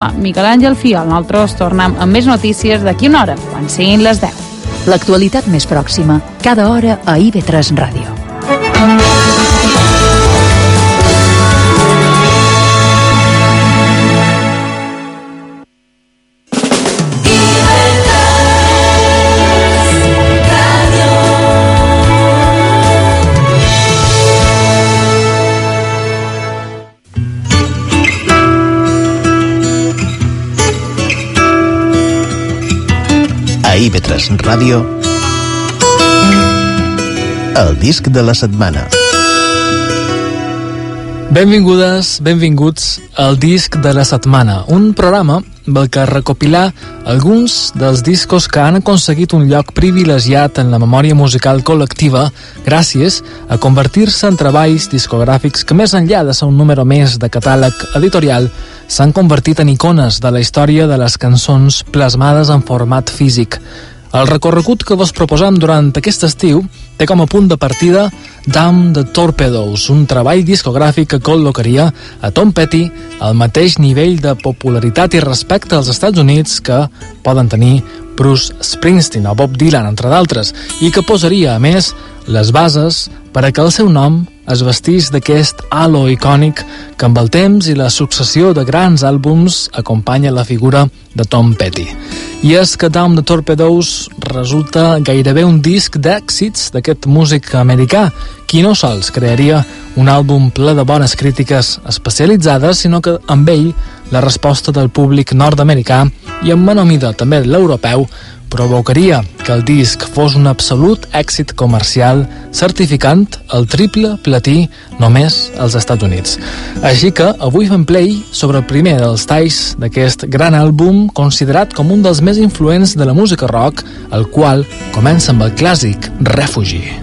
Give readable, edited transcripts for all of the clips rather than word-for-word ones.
Miquel Àngel Fiol. Nosaltres tornem amb més notícies d'aquí una hora, quan siguin les 10. L'actualitat més pròxima, cada hora a IB3 Ràdio. A IB3 Ràdio, el disc de la setmana. Benvingudes, benvinguts al disc de la setmana, un programa pel que recopilar alguns dels discos que han aconseguit un lloc privilegiat en la memòria musical col·lectiva gràcies a convertir-se en treballs discogràfics que més enllà de ser un número més de catàleg editorial s'han convertit en icones de la història de les cançons plasmades en format físic. El recorregut que vos proposam durant aquest estiu té com a punt de partida Damn the Torpedoes, un treball discogràfic que col·locaria a Tom Petty al mateix nivell de popularitat i respecte als Estats Units que poden tenir Bruce Springsteen o Bob Dylan, entre d'altres, i que posaria, a més, les bases per a que el seu nom es vestís d'aquest halo icònic que amb el temps i la successió de grans àlbums acompanya la figura de Tom Petty. I és que Damn the Torpedoes resulta gairebé un disc d'èxits d'aquest músic americà, qui no sols crearia un àlbum ple de bones crítiques especialitzades, sinó que amb ell la resposta del públic nord-americà i en menor mida també de l'europeu provocaria que el disc fos un absolut èxit comercial, certificant el triple platí només als Estats Units. Així que avui fem play sobre el primer dels talls d'aquest gran àlbum, considerat com un dels més influents de la música rock, el qual comença amb el clàssic Refugee.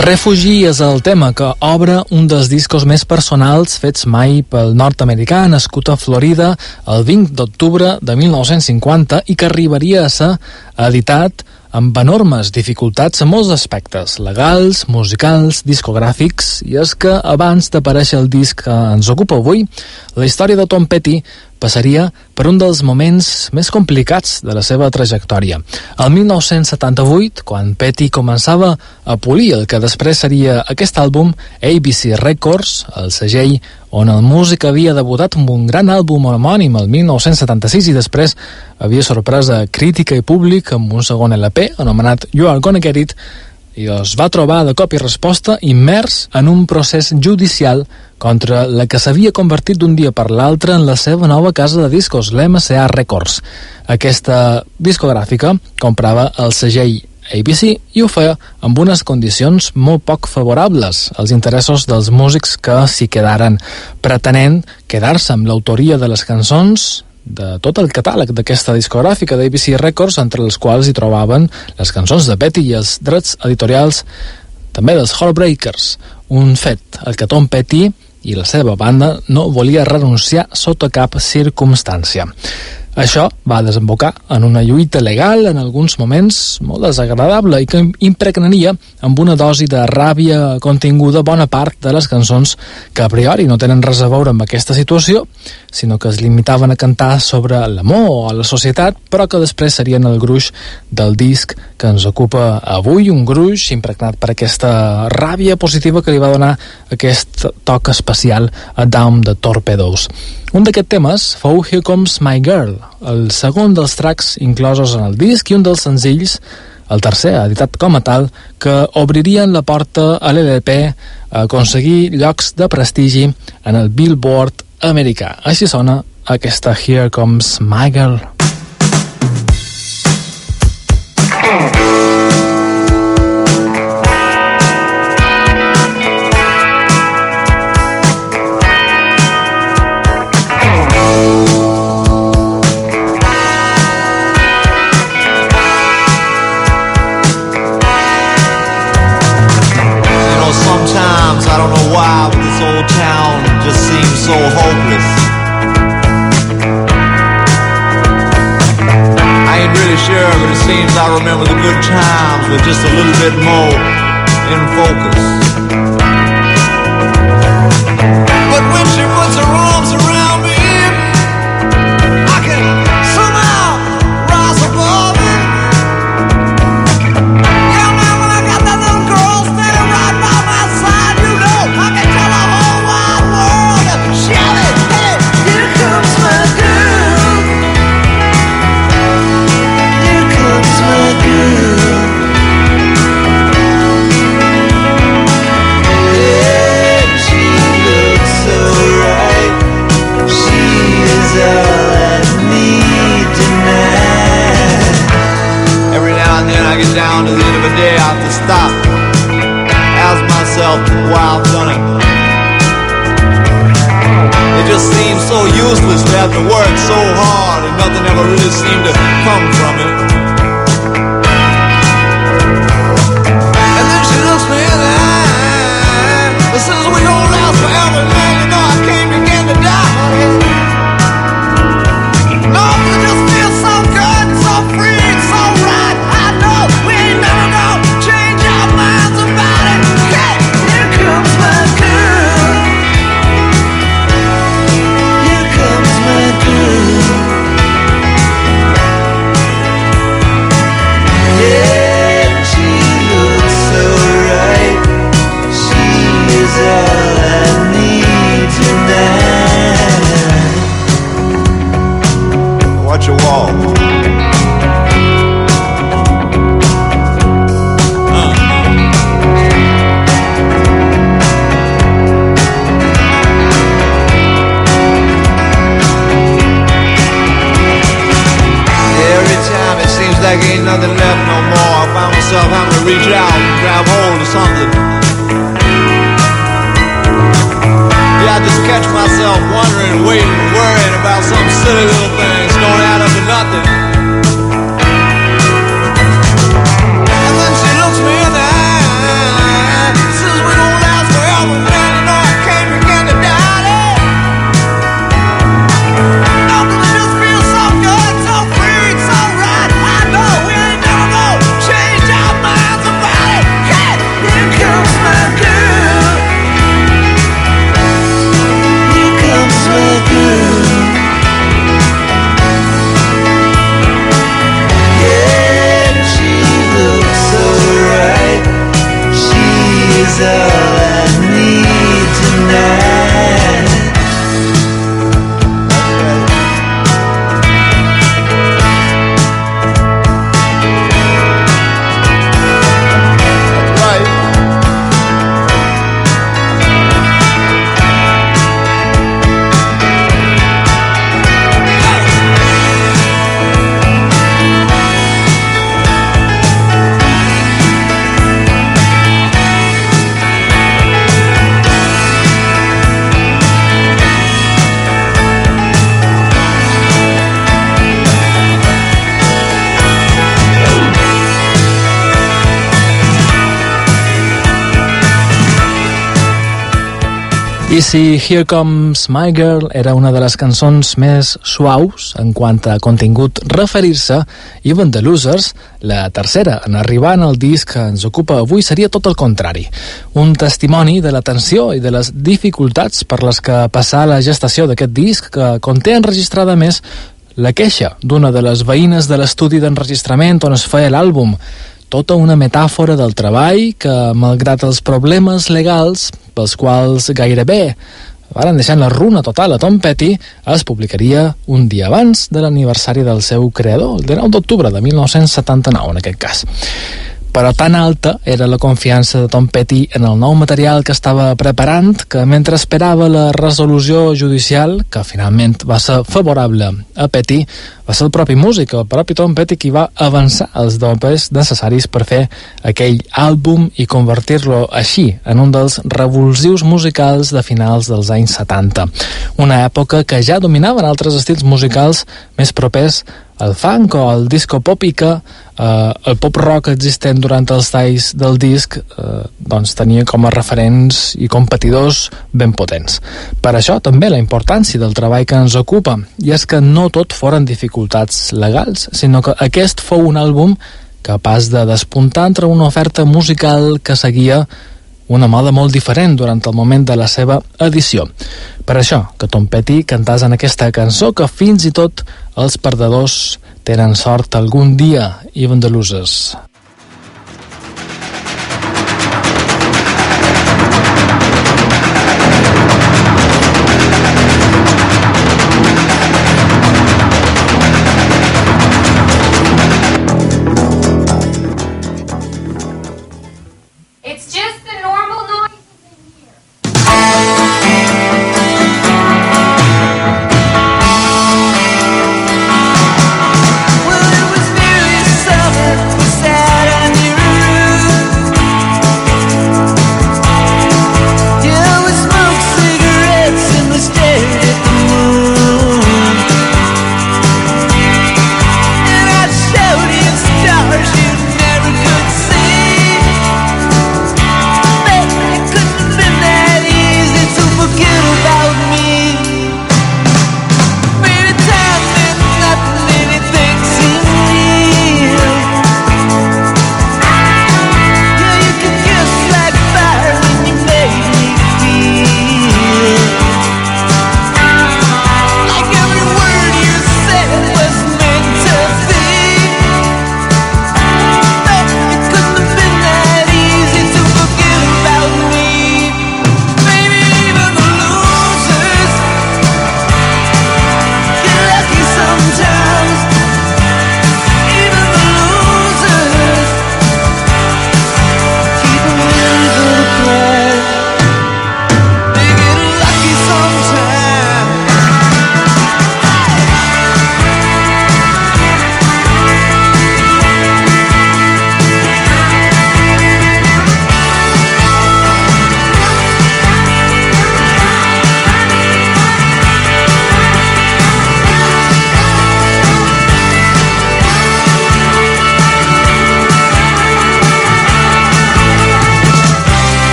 Refugee és el tema que obre un dels discos més personals fets mai pel nord-americà, nascut a Florida el 20 d'octubre de 1950 i que arribaria a ser editat amb enormes dificultats en molts aspectes, legals, musicals, discogràfics, i és que abans d'aparèixer el disc que ens ocupa avui, la història de Tom Petty passaria per un dels moments més complicats de la seva trajectòria. El 1978, quan Petty començava a polir el que després seria aquest àlbum, ABC Records, el segell on el músic havia debutat amb un gran àlbum homònim el 1976 i després havia sorprès a crítica i públic amb un segon LP anomenat You Are Gonna Get It, i es va trobar de cop i resposta immers en un procés judicial contra la que s'havia convertit d'un dia per l'altre en la seva nova casa de discos, l'MCA Records. Aquesta discogràfica comprava el segell ABC i ho feia amb unes condicions molt poc favorables als interessos dels músics que s'hi quedaren, pretenent quedar-se amb l'autoria de les cançons de tot el catàleg d'aquesta discogràfica d'ABC Records, entre els quals hi trobaven les cançons de Petty i els drets editorials també dels Heartbreakers, un fet al que Tom Petty i la seva banda no volia renunciar sota cap circumstància. Això va desembocar en una lluita legal en alguns moments molt desagradable i que impregnaria amb una dosi de ràbia continguda bona part de les cançons que a priori no tenen res a veure amb aquesta situació, sinó que es limitaven a cantar sobre l'amor o la societat, però que després serien el gruix del disc que ens ocupa avui, un gruix impregnat per aquesta ràbia positiva que li va donar aquest toc especial a Down the Torpedoes. Un d'aquests temes fou Here Comes My Girl, el segon dels tracks inclosos en el disc i un dels senzills, el tercer, editat com a tal, que obririen la porta a l'LP a aconseguir llocs de prestigi en el Billboard americà. Així sona aquesta Here Comes My Girl. I don't know why, but this old town just seems so hopeless. I ain't really sure, but it seems I remember the good times with just a little bit more in focus. But when she puts her arms around me, I can somehow rise above it. Yeah, man, when I got that little girl standing right by my side, you know I can tell the whole wide world to shout it. Hey, here comes my girl. Here comes my girl. Yeah, she looks so right. She is all I need tonight. Every now and then I get down to the end of the day, I have to stop, ask myself why I've done it. It just seems so useless to have to work so hard and nothing ever really seemed to come from it. And then she looks me in the eye and says we don't last forever, man. You know I can't begin to die, honey. No, you just feel so good, so free, and so right. I know we ain't never gonna change our minds about it. Hey, here comes my girl. Here comes my girl. Yeah, she looks so right. She is all I need tonight. Watch your walk. Every time it seems like ain't nothing left no more, I find myself having to reach out and grab hold of something. Yeah, I just catch myself wondering, waiting, worrying about some silly little things don't add up to nothing. And then she looks me in the eye I si Here Comes My Girl era una de les cançons més suaus en quant a contingut referir-se, Even the Losers, la tercera en arribar en el disc que ens ocupa avui, seria tot el contrari. Un testimoni de la tensió i de les dificultats per les que passà la gestació d'aquest disc, que conté enregistrada més la queixa d'una de les veïnes de l'estudi d'enregistrament on es feia l'àlbum. Tota una metàfora del treball que, malgrat els problemes legals pels quals gairebé varen deixar la runa total a Tom Petty, es publicaria un dia abans de l'aniversari del seu creador, el 19 d'octubre de 1979, en aquest cas. Però tan alta era la confiança de Tom Petty en el nou material que estava preparant que mentre esperava la resolució judicial, que finalment va ser favorable a Petty, va ser el propi músic, el propi Tom Petty, qui va avançar els dopes necessaris per fer aquell àlbum i convertir-lo així en un dels revulsius musicals de finals dels anys 70. Una època que ja dominaven altres estils musicals més propers el funk o el disco pop i que el pop rock existent durant els talls del disc doncs tenia com a referents i competidors ben potents. Per això també la importància del treball que ens ocupa, i és que no tot foren dificultats legals, sinó que aquest fou un àlbum capaç de despuntar entre una oferta musical que seguia una moda molt diferent durant el moment de la seva edició. Per això que Tom Petty cantàs en aquesta cançó que fins i tot els perdedors tenen sort algun dia, Even the Losers. Well, it was merely summer, sad.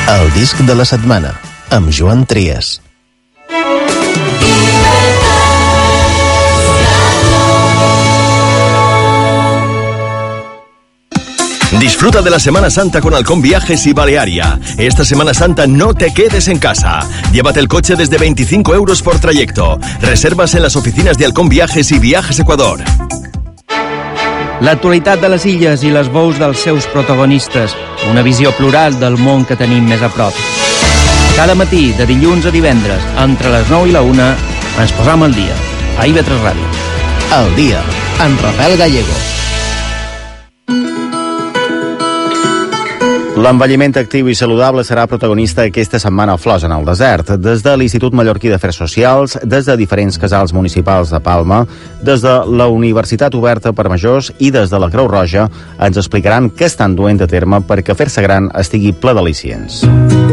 El disc de la setmana, amb Joan Trias. Disfruta de la Semana Santa con Halcón Viajes y Balearia. Esta Semana Santa no te quedes en casa. Llévate el coche desde 25 euros por trayecto. Reservas en las oficinas de Halcón Viajes y Viajes Ecuador. L'actualitat de les illes i les veus dels seus protagonistes. Una visió plural del món que tenim més a prop. Cada matí, de dilluns a divendres, entre les 9 i la 1, ens posam al dia. A IB3 Ràdio. El dia, en Rafael Gallego. L'envelliment actiu i saludable serà protagonista aquesta setmana a Flors en el desert. Des de l'Institut Mallorquí d'Afers Socials, des de diferents casals municipals de Palma, des de la Universitat Oberta per Majors i des de la Creu Roja ens explicaran què estan duent a terme perquè fer-se gran estigui ple d'al·licients.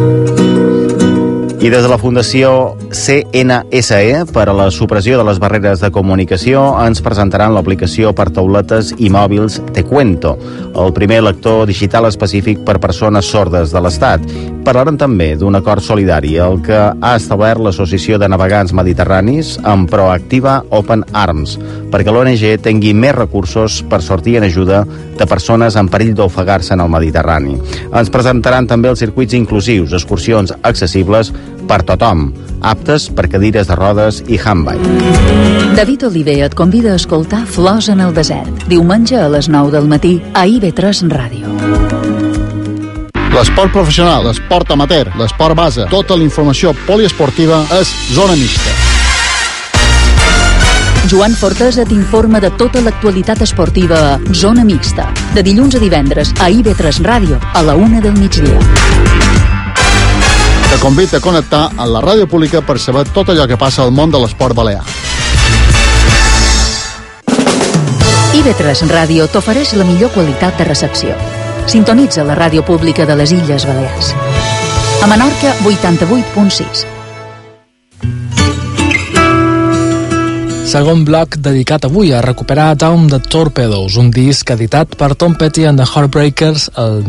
I des de la Fundació CNSE per a la supressió de les barreres de comunicació ens presentaran l'aplicació per tauletes i mòbils Te Cuento, el primer lector digital específic per persones sordes de l'Estat. Parlaran també d'un acord solidari, el que ha establert l'Associació de Navegants Mediterranis amb Proactiva Open Arms, perquè l'ONG tingui més recursos per sortir en ajuda de persones en perill d'ofegar-se en el Mediterrani. Ens presentaran també els circuits inclusius, excursions accessibles per tothom, aptes per cadires de rodes i handbike. David Oliver et convida a escoltar Flors en el desert, diumenge a les 9 del matí a IB3 Ràdio. L'esport professional, l'esport amateur, l'esport base, tota la informació poliesportiva és Zona Mixta. Joan Fortesa t'informa de tota l'actualitat esportiva a Zona Mixta, de dilluns a divendres a IB3 Ràdio a la 1 del migdia. Te convida a connectar amb la ràdio pública per saber tot allò que passa al món de l'esport balear. IB3 Ràdio t'ofereix la millor qualitat de recepció. Sintonitza la ràdio pública de les Illes Balears. A Menorca, 88.6. Segon bloc dedicat avui a recuperar Down the Torpedoes, un disc editat per Tom Petty and the Heartbreakers el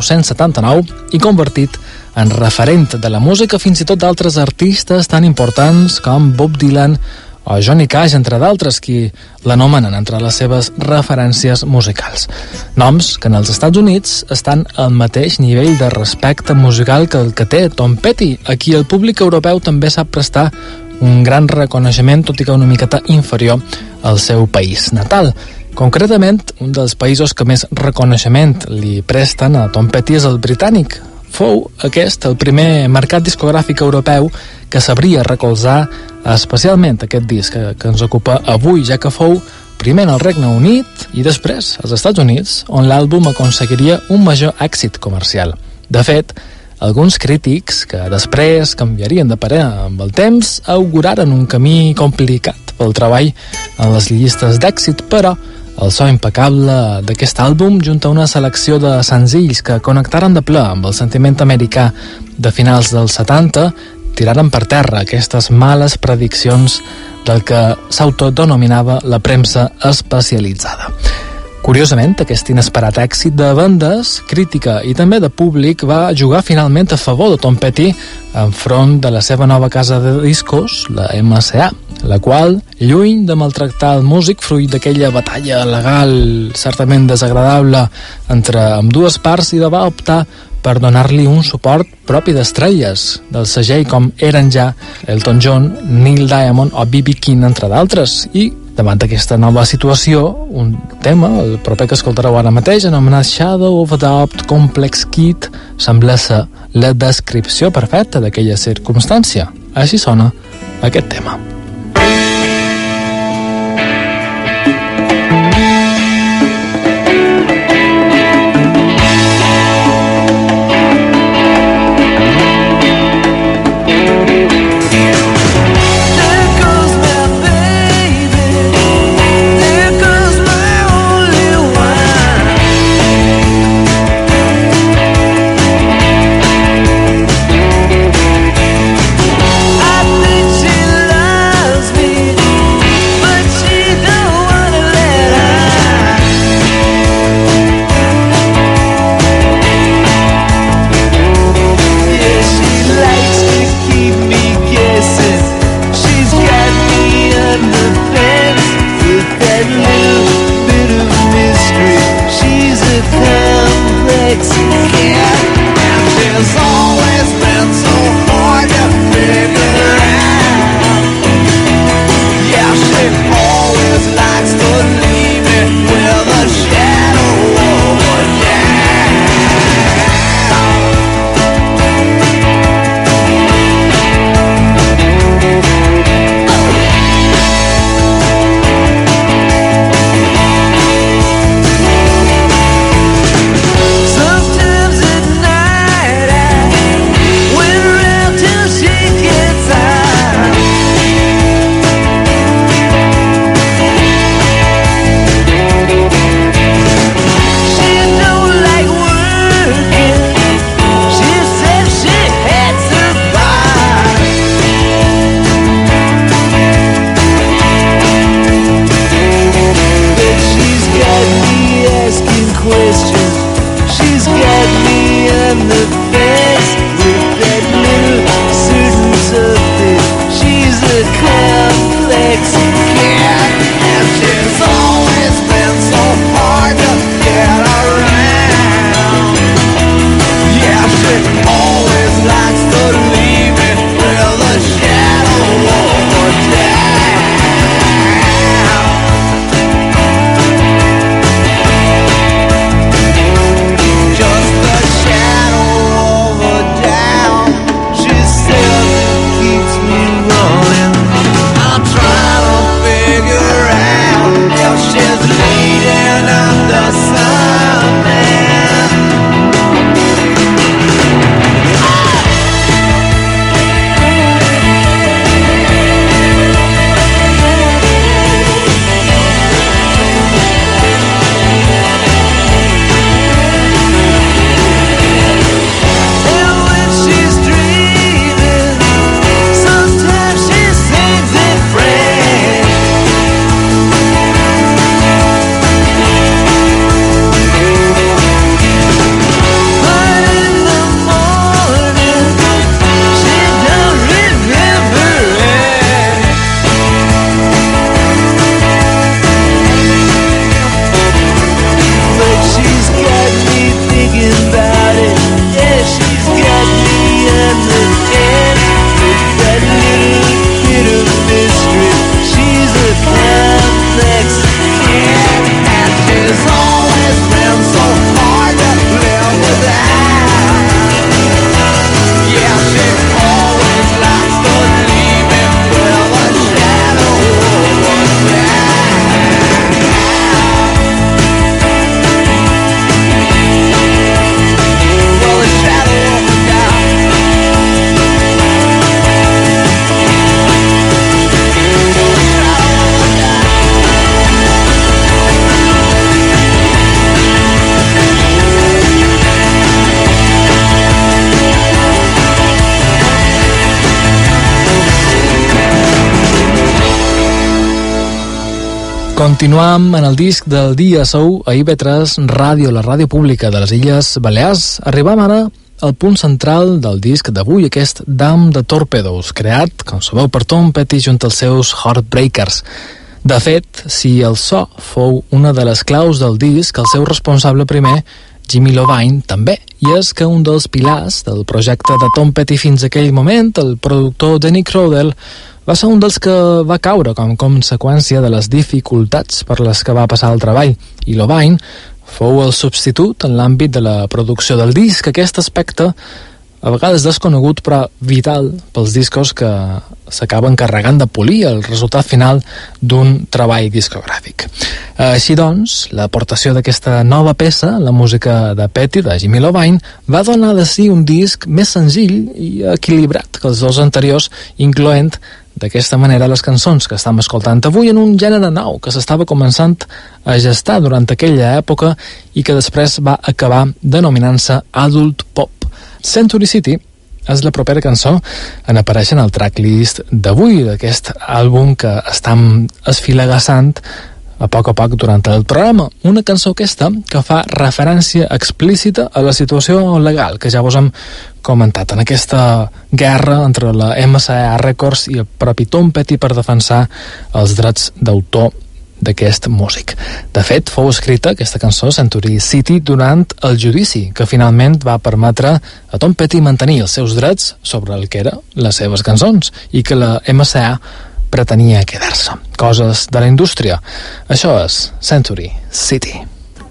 1979 i convertit en referent de la música fins i tot d'altres artistes tan importants com Bob Dylan o Johnny Cash, entre d'altres, qui l'anomenen entre les seves referències musicals. Noms que en els Estats Units estan al mateix nivell de respecte musical que el que té Tom Petty, a qui el públic europeu també sap prestar un gran reconeixement, tot i que una miqueta inferior al seu país natal. Concretament, un dels països que més reconeixement li presten a Tom Petty és el britànic. Fou aquest el primer mercat discogràfic europeu que sabria recolzar especialment aquest disc que ens ocupa avui, ja que fou primer en el Regne Unit i després als Estats Units, on l'àlbum aconseguiria un major èxit comercial. De fet, alguns crítics, que després canviarien de parer amb el temps, auguraren un camí complicat pel treball en les llistes d'èxit, però el so impecable d'aquest àlbum, junt a una selecció de senzills que connectaren de ple amb el sentiment americà de finals dels 70, tiraren per terra aquestes males prediccions del que s'autodenominava la premsa especialitzada. Curiosament, aquest inesperat èxit de vendes, crítica i també de públic va jugar finalment a favor de Tom Petty enfront de la seva nova casa de discos, la MCA, la qual, lluny de maltractar el músic fruit d'aquella batalla legal certament desagradable entre ambdues parts, i va optar per donar-li un suport propi d'estrelles del segell com eren ja Elton John, Neil Diamond o B.B. King, entre d'altres. I davant d'aquesta nova situació, un tema, el proper que escoltareu ara mateix, anomenat Shadow of a Doubt Complex Kid, sembla ser la descripció perfecta d'aquella circumstància. Així sona aquest tema. I think she lied. complex cat, and she's always been so hard to figure out. Yeah, she always likes to leave me with a shadow of a doubt. Sometimes at night I went around till she gets out. She don't like working. She said she had to buy. But she's got me asking questions. She's got me on the fence with that little certain something. She's a complex cat, and she's always been so hard to get around. Yeah, she always likes to leave me with a shadow of a doubt. Just a shadow of a doubt. She still keeps me running. I'm trying to figure out if she's leading under something. And when she's dreaming, sometimes she sings in French. But in the morning, she don't remember it. But she's got me thinking about it. Yeah, she's got me on the edge with that little bit of mystery. She's a complex cat, and she's always been so hard to live without. Yeah, she always likes to leave me with a shadow of a doubt. Well, a shadow of a doubt. Continuam en el disc del dia. Sou a IB3 Ràdio, la ràdio pública de les Illes Balears. Arribam ara al punt central del disc d'avui, aquest Dam de Torpedos, creat, com sabeu, per Tom Petty junt als seus Heartbreakers. De fet, si el so fou una de les claus del disc, el seu responsable primer, Jimmy Iovine, també. I és que un dels pilars del projecte de Tom Petty fins aquell moment, el productor Danny Crowdell, va ser un dels que va caure com a conseqüència de les dificultats per les que va passar el treball. I Iovine fou el substitut en l'àmbit de la producció del disc. Aquest aspecte, a vegades desconegut, però vital pels discos que s'acaben carregant de polir el resultat final d'un treball discogràfic. Així doncs, l'aportació d'aquesta nova peça, la música de Petty, de Jimmy Iovine, va donar de si un disc més senzill i equilibrat que els dos anteriors, incloent d'aquesta manera les cançons que estem escoltant avui en un gènere nou que s'estava començant a gestar durant aquella època i que després va acabar denominant-se Adult Pop. Century City és la propera cançó en aparèixer en el tracklist d'avui, d'aquest àlbum que estem esfilagassant a poc durant el programa. Una cançó aquesta que fa referència explícita a la situació legal que ja vos hem comentat en aquesta guerra entre la MCA Records i el propi Tom Petty per defensar els drets d'autor d'aquest músic. De fet, fou escrita aquesta cançó, Century City, durant el judici, que finalment va permetre a Tom Petty mantenir els seus drets sobre el que eren les seves cançons i que la MCA pretenia quedar-se. Coses de la indústria. Això és Century City.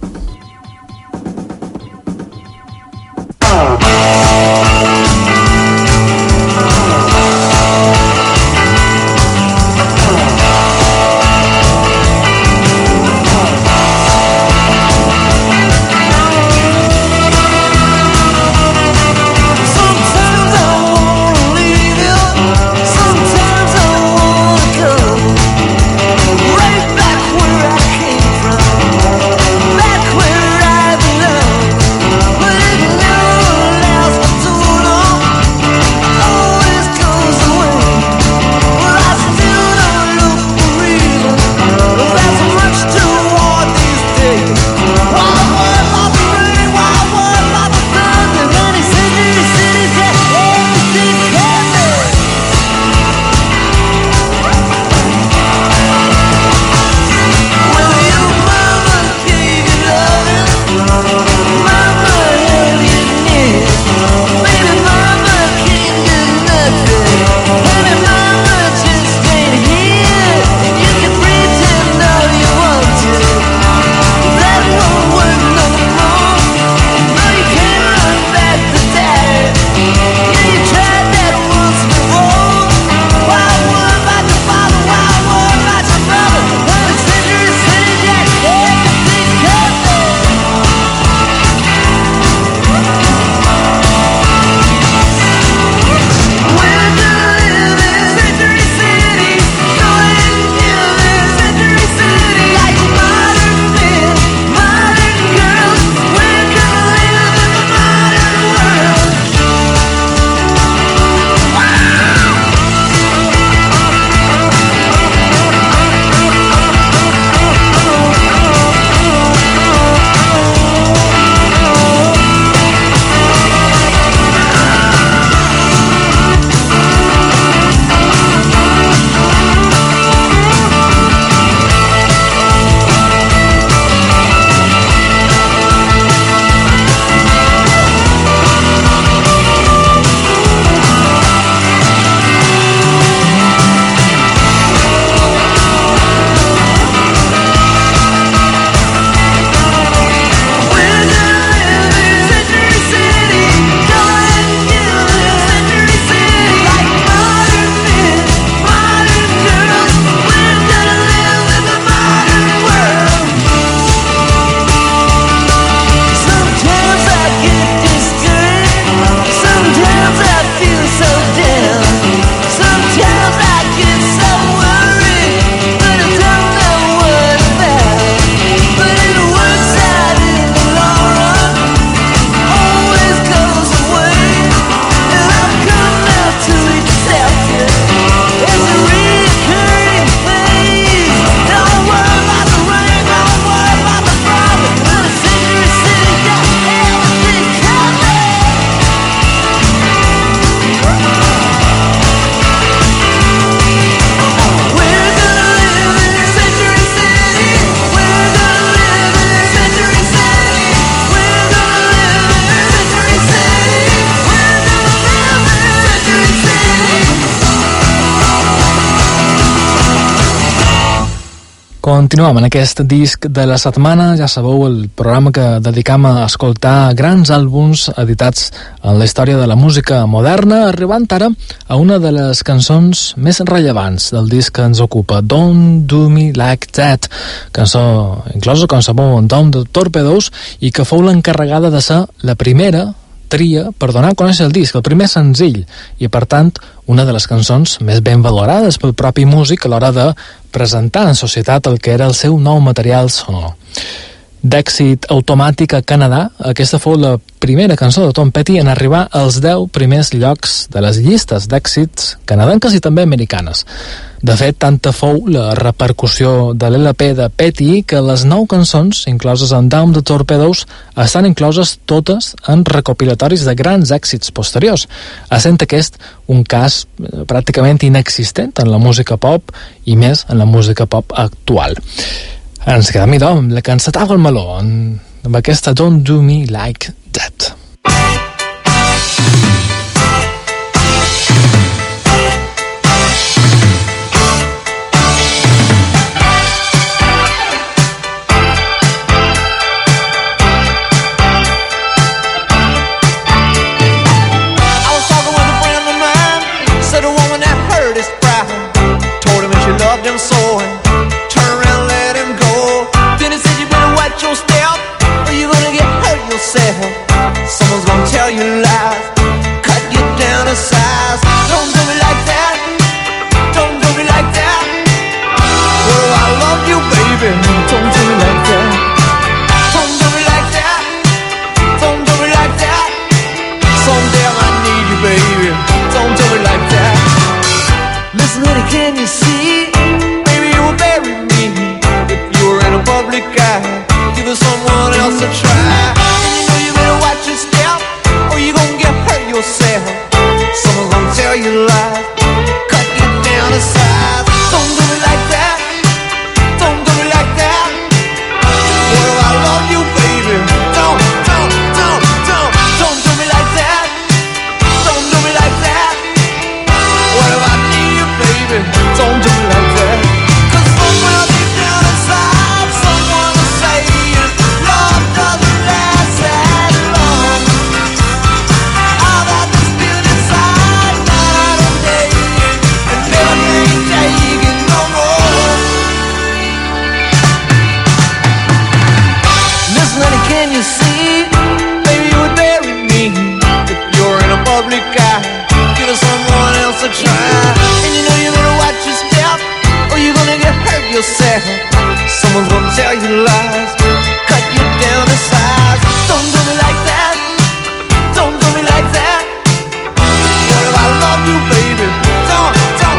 Continuem en aquest disc de la setmana. Ja sabeu, el programa que dedicam a escoltar grans àlbums editats en la història de la música moderna, arribant ara a una de les cançons més rellevants del disc que ens ocupa, Don't Do Me Like That, cançó inclosa, com sabeu, en Down de Torpedoes, i que fou l'encarregada de ser la primera tria per donar a conèixer el disc, el primer senzill, i per tant una de les cançons més ben valorades pel propi músic a l'hora de presentar en societat el que era el seu nou material sonor. d'èxit automàtic a Canadà. Aquesta fou la primera cançó de Tom Petty en arribar als 10 primers llocs de les llistes d'èxits canadenques i també americanes. De fet, tanta fou la repercussió de l'LP de Petty que les 9 cançons incloses en Down the Torpedoes estan incloses totes en recopilatoris de grans èxits posteriors, essent aquest un cas pràcticament inexistent en la música pop i més en la música pop actual. Ens quedem amb la que encetava el meló, amb aquesta Don't Do Me Like That. Someone's gonna tell you lies, cut you down to size. Don't do me like that, don't do me like that. Well, I love you, baby, don't do me like that. Don't do me like that, don't do me like that. Someday I might need you, baby, don't do me like that. Listen, honey, can you see? Baby, you will bury me if you were in a public eye. Give someone else a try. Someone's gonna tell you lies, cut you down to size. Don't do me like that, don't do me like that. Well, I love you, baby. Don't do me like that, don't do me like that. Well, I need you, baby. Don't do me like that. 'Cause somewhere deep down inside, someone is saying love doesn't last that long. Can you see? Baby, you would bury me if you're in a public eye. Give someone else a try. And you know you better watch your step, or you're gonna get hurt yourself. Someone's gonna tell you lies, cut you down to size. Don't do me like that, don't do me like that. Well, I love you, baby. Don't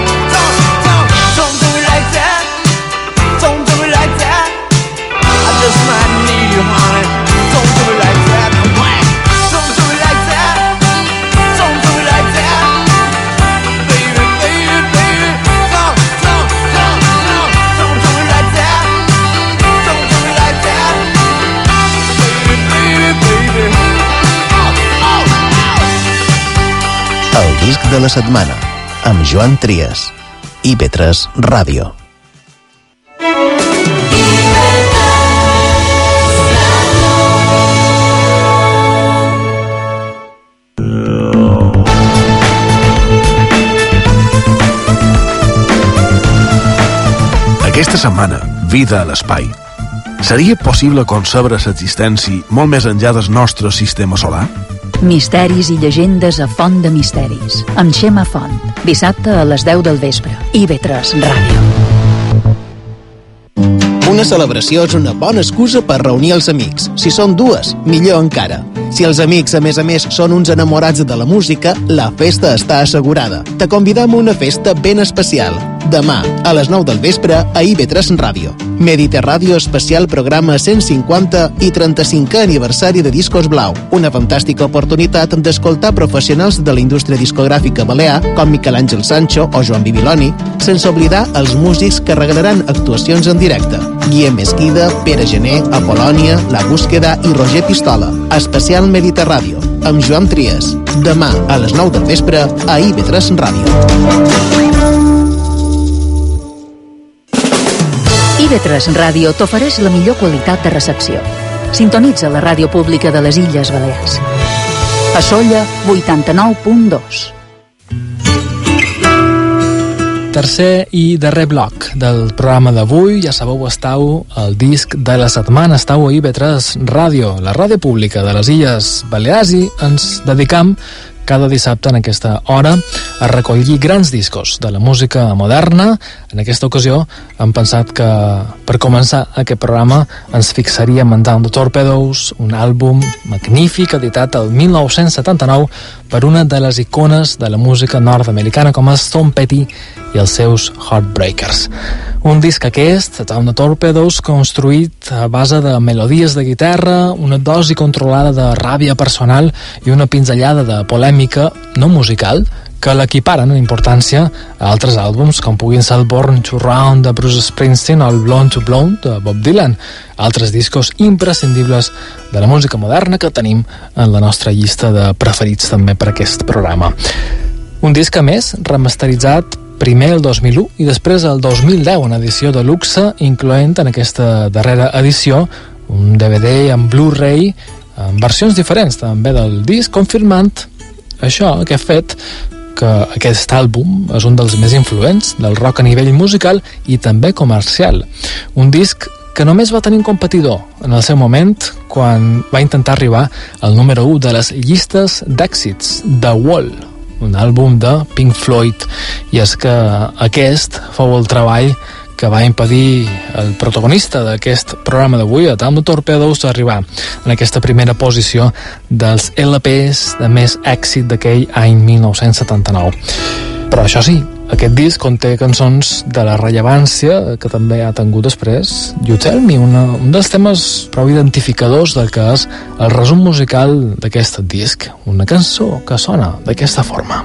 do me like that, don't do me like that. I just might need you, honey. Don't do me like that. Don't do me like that. Don't do me like that. Baby, baby, baby. Don't do me like that. Don't do me like that. Baby, baby, baby. El disc de la setmana, amb Joan Trias. IB3 Ràdio. Aquesta setmana, vida a l'espai. Seria possible concebre l'existència molt més enllà del nostre sistema solar? Misteris i llegendes a Font de Misteris, amb Xema Font. Dissabte a les 10 del vespre. IB3 Ràdio. Una celebració és una bona excusa per reunir els amics. Si són dues, millor encara. Si els amics, a més, són uns enamorats de la música, la festa està assegurada. Te convidam a una festa ben especial. Demà, a les 9 del vespre, a IB3 Ràdio. Mediterràdio especial programa 150 i 35è aniversari de Discos Blau. Una fantàstica oportunitat d'escoltar professionals de la indústria discogràfica balear, com Miquel Àngel Sancho o Joan Bibiloni, sense oblidar els músics que regalaran actuacions en directe. Guillem Mesquida, Pere Gené, Apolònia, La Búsqueda i Roger Pistola. Especial Mediterràdio, amb Joan Trias. Demà, a les 9 del vespre, a IB3 Ràdio. IB3 Ràdio t'ofereix la millor qualitat de recepció. Sintonitza la ràdio pública de les Illes Balears. A Sóller, 89.2. Tercer i darrer bloc del programa d'avui. Ja sabeu, estàu al disc de la setmana, estàu a IB3 Ràdio, la ràdio pública de les Illes Balears, i ens dedicam cada dissabte en aquesta hora a recollir grans discos de la música moderna. En aquesta ocasió hem pensat que per començar aquest programa ens fixaríem en Down the Torpedoes, un àlbum magnífic editat el 1979 per una de les icones de la música nord-americana com és Tom Petty i els seus Heartbreakers. Un disc aquest, Down the Torpedoes, construït a base de melodies de guitarra, una dosi controlada de ràbia personal i una pinzellada de polèmica no musical que l'equiparen en importància a altres àlbums com puguin ser el Born to Run de Bruce Springsteen o el Blonde to Blonde de Bob Dylan, altres discos imprescindibles de la música moderna que tenim en la nostra llista de preferits també per aquest programa. Un disc a més remasteritzat primer el 2001 i després el 2010 en edició de luxe, incloent en aquesta darrera edició un DVD en Blu-ray amb versions diferents també del disc, confirmant això, aquest fet que aquest àlbum és un dels més influents del rock a nivell musical i també comercial. Un disc que només va tenir un competidor en el seu moment quan va intentar arribar al número 1 de les llistes d'èxits, The Wall, un àlbum de Pink Floyd, i és que aquest fou el treball que va impedir el protagonista d'aquest programa d'avui, a Down the Torpedoes, d'arribar en aquesta primera posició dels LPs de més èxit d'aquell any 1979. Però això sí, aquest disc conté cançons de la rellevància que també ha tingut després You Tell Me, un dels temes prou identificadors del que és el resum musical d'aquest disc, una cançó que sona d'aquesta forma.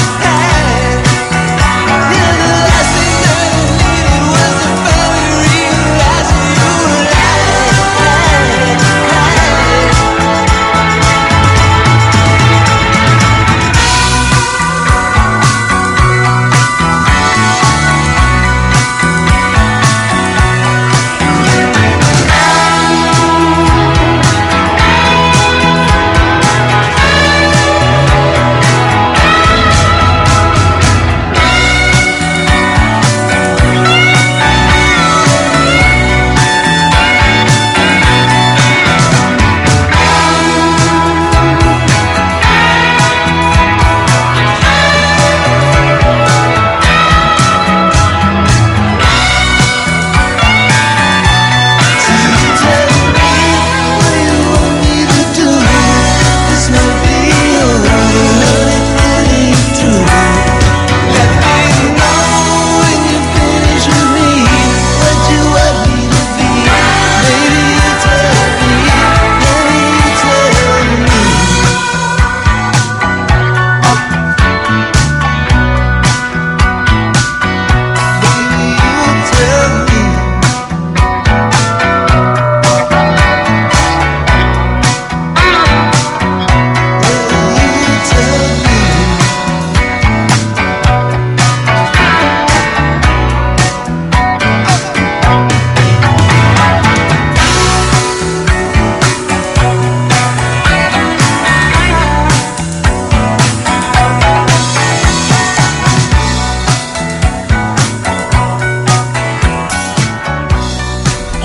Real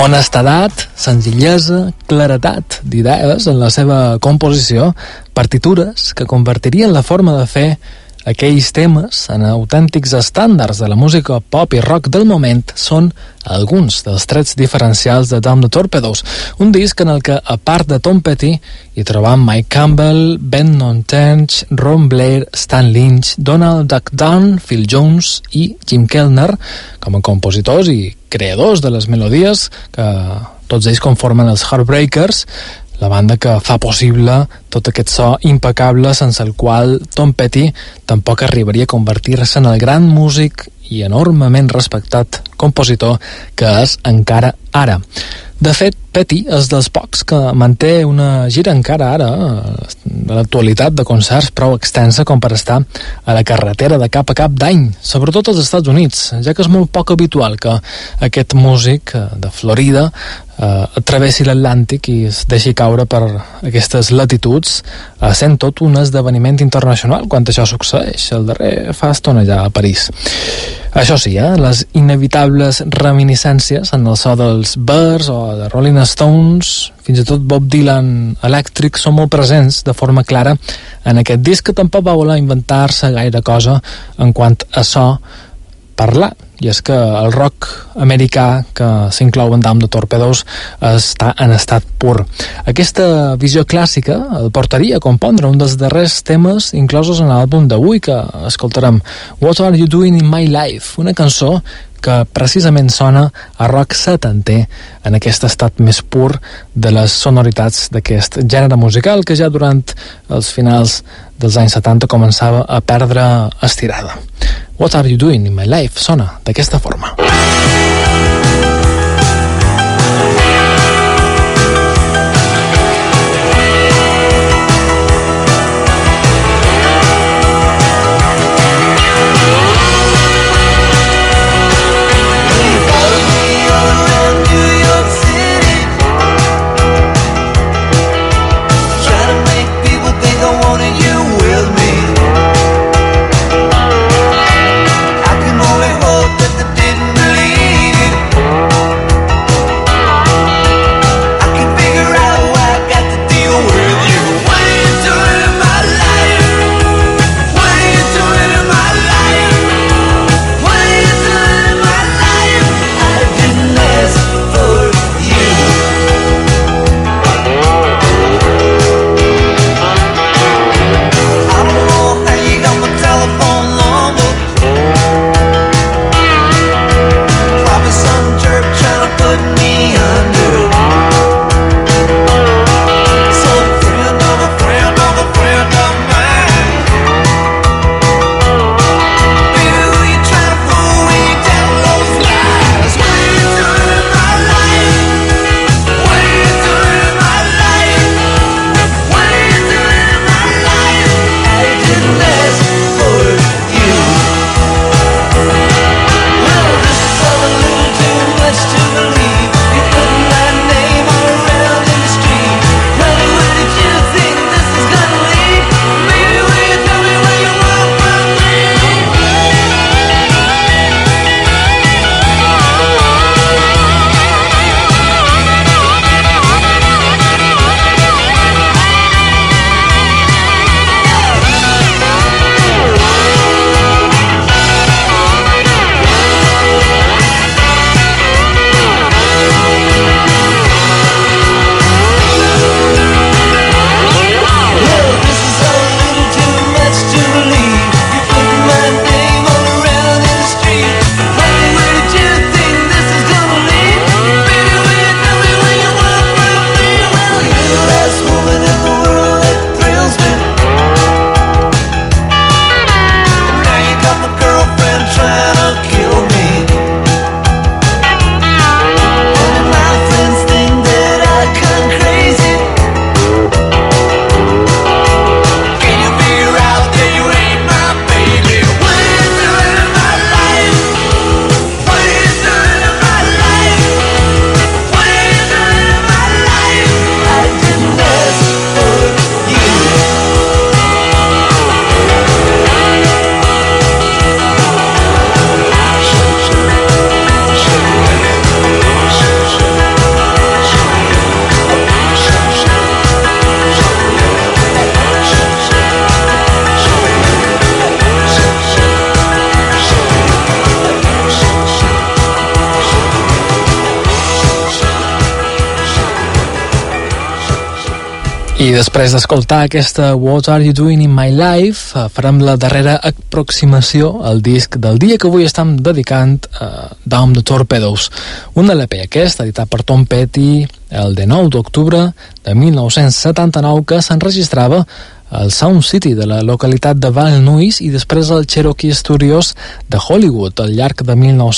Honestedat, senzillesa, claretat d'idees en la seva composició, partitures que convertirien la forma de fer aquells temes en autèntics estàndards de la música pop i rock del moment són alguns dels trets diferencials de Damn the Torpedoes, un disc en el que, a part de Tom Petty, hi trobam Mike Campbell, Ben Nontench, Ron Blair, Stan Lynch, Donald Duck Dunn, Phil Jones i Jim Kellner com a compositors i creadors de les melodies que tots ells conformen els Heartbreakers, la banda que fa possible tot aquest so impecable sense el qual Tom Petty tampoc arribaria a convertir-se en el gran músic i enormement respectat compositor que és encara ara. De fet, Petty és dels pocs que manté una gira encara ara, de l'actualitat, de concerts prou extensa com per estar a la carretera de cap a cap d'any, sobretot als Estats Units, ja que és molt poc habitual que aquest músic de Florida travessi l'Atlàntic i es deixi caure per aquestes latituds, sent tot un esdeveniment internacional quan això succeeix. El darrer fa estona ja a París. Això sí, les inevitables reminiscències en el so dels Bears o de Rolling Stones, fins i tot Bob Dylan Electric, són molt presents de forma clara en aquest disc, que tampoc va voler inventar-se gaire cosa en quant a so parlar, i és que el rock americà que s'inclou en Damn the Torpedoes està en estat pur. Aquesta visió clàssica el portaria a compondre un dels darrers temes inclosos en l'àlbum d'avui que escoltarem, What Are You Doing in My Life, una cançó que precisament sona a rock setanter en aquest estat més pur de les sonoritats d'aquest gènere musical que ja durant els finals dels anys 70 començava a perdre estirada. What Are You Doing in My Life sona d'aquesta forma. Didn't believe I després d'escoltar aquesta What Are You Doing in My Life, farem la darrera aproximació al disc del dia que avui estem dedicant a Down the Torpedoes, un LP aquest, editat per Tom Petty el 19 d'octubre de 1979, que s'enregistrava al Sound City de la localitat de Val Nuys i després al Cherokee Studios de Hollywood al llarg de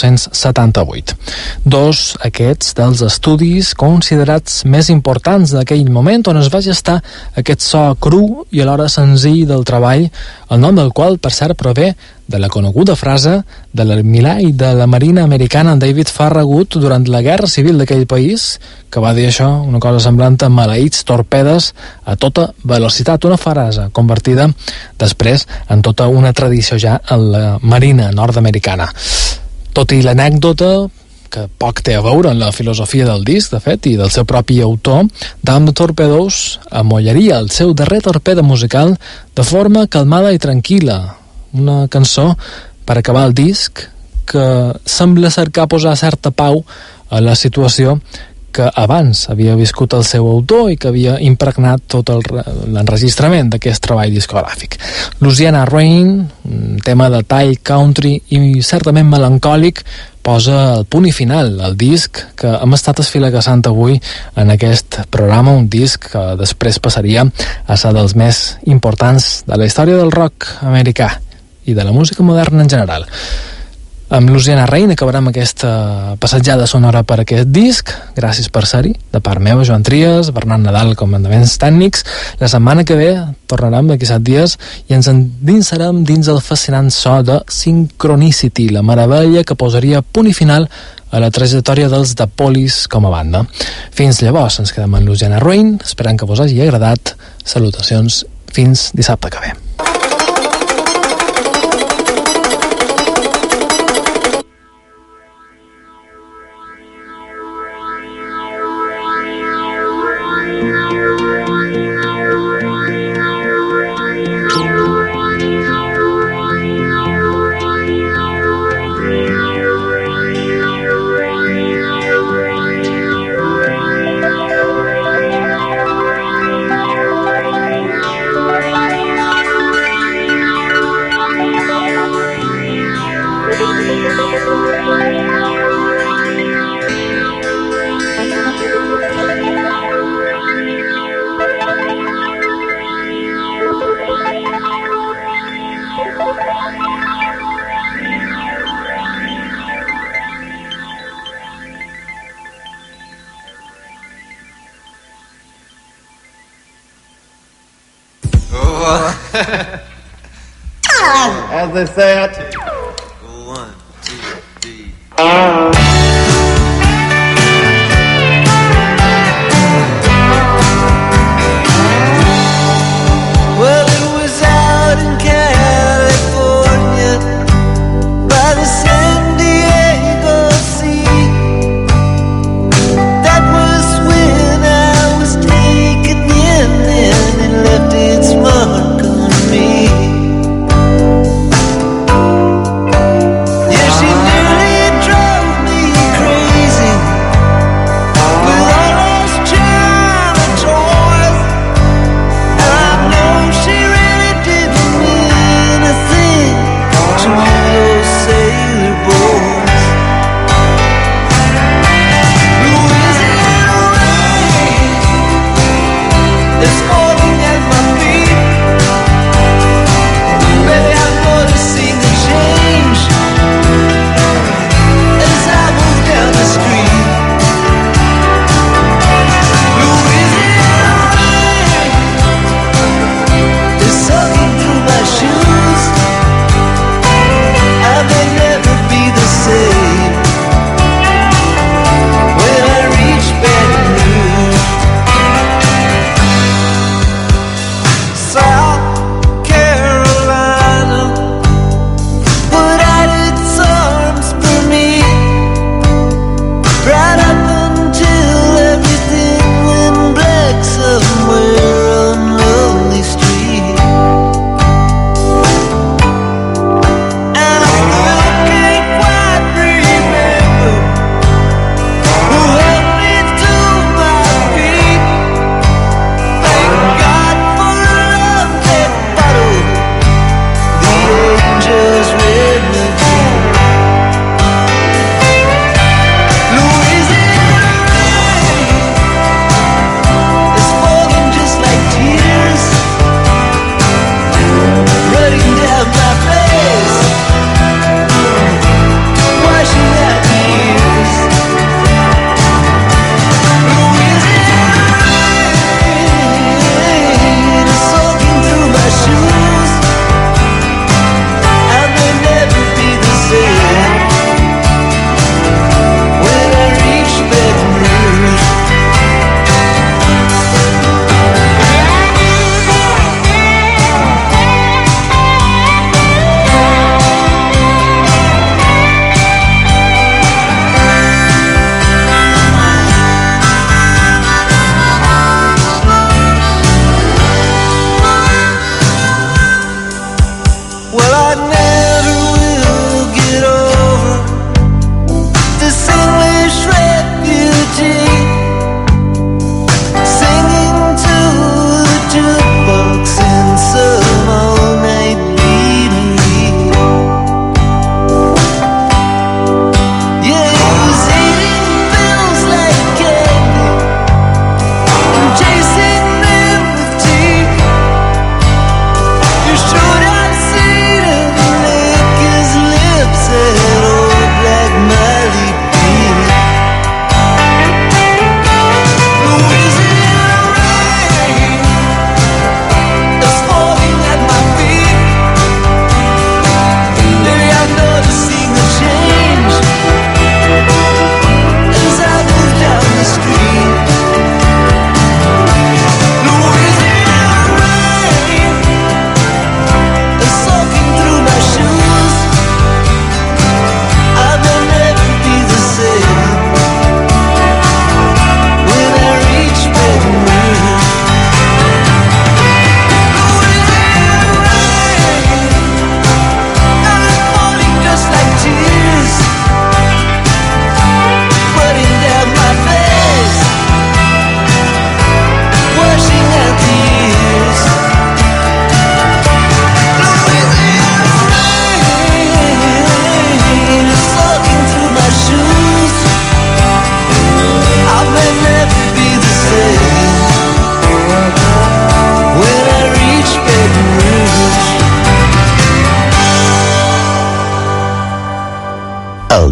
1978. Dos aquests dels estudis considerats més importants d'aquell moment, on es va gestar aquest so cru i alhora senzill del treball, el nom del qual, per cert, prové de la coneguda frase de l'almirall de la Marina americana David Farragut durant la Guerra Civil d'aquell país, que va dir això, una cosa semblant a maleïts torpedes a tota velocitat, una frase convertida després en tota una tradició ja en la Marina nord-americana. Tot i l'anècdota, que poc té a veure amb la filosofia del disc, de fet, i del seu propi autor, Down the Torpedoes amollaria el seu darrer torpede musical de forma calmada i tranquil·la, una cançó per acabar el disc que sembla cercar posar certa pau a la situació que abans havia viscut el seu autor i que havia impregnat tot l'enregistrament d'aquest treball discogràfic. Louisiana Rain, un tema de tall country i certament melancòlic, posa el punt i final al disc que hem estat esfilagassant avui en aquest programa, un disc que després passaria a ser dels més importants de la història del rock americà i de la música moderna en general. Amb Louisiana Rain acabarem aquesta passejada sonora per aquest disc. Gràcies per ser-hi, de part meva, Joan Trias, Bernat Nadal, comandaments tècnics. La setmana que ve tornarem d'aquí 7 dies i ens endinsarem dins el fascinant so de Synchronicity, la meravella que posaria punt i final a la trajectòria dels The Police com a banda. Fins llavors ens quedem amb Louisiana Rain, esperant que vos hagi agradat. Salutacions, fins dissabte que ve. As they say, I take 1, 2, 3. Well, it was out in California by the San Diego Sea. That was when I was taken in then and left its mark on me. Yeah, she nearly drove me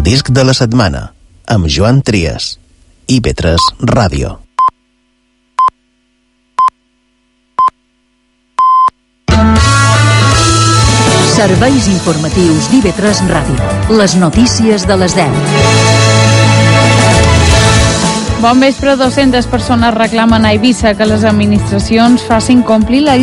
disc de la setmana, amb Joan Trias. IB3 Ràdio. Serveis informatius d'IB3 Ràdio. Les notícies de les 10. Bon vespre. 200 persones reclamen a Eivissa que les administracions facin complir la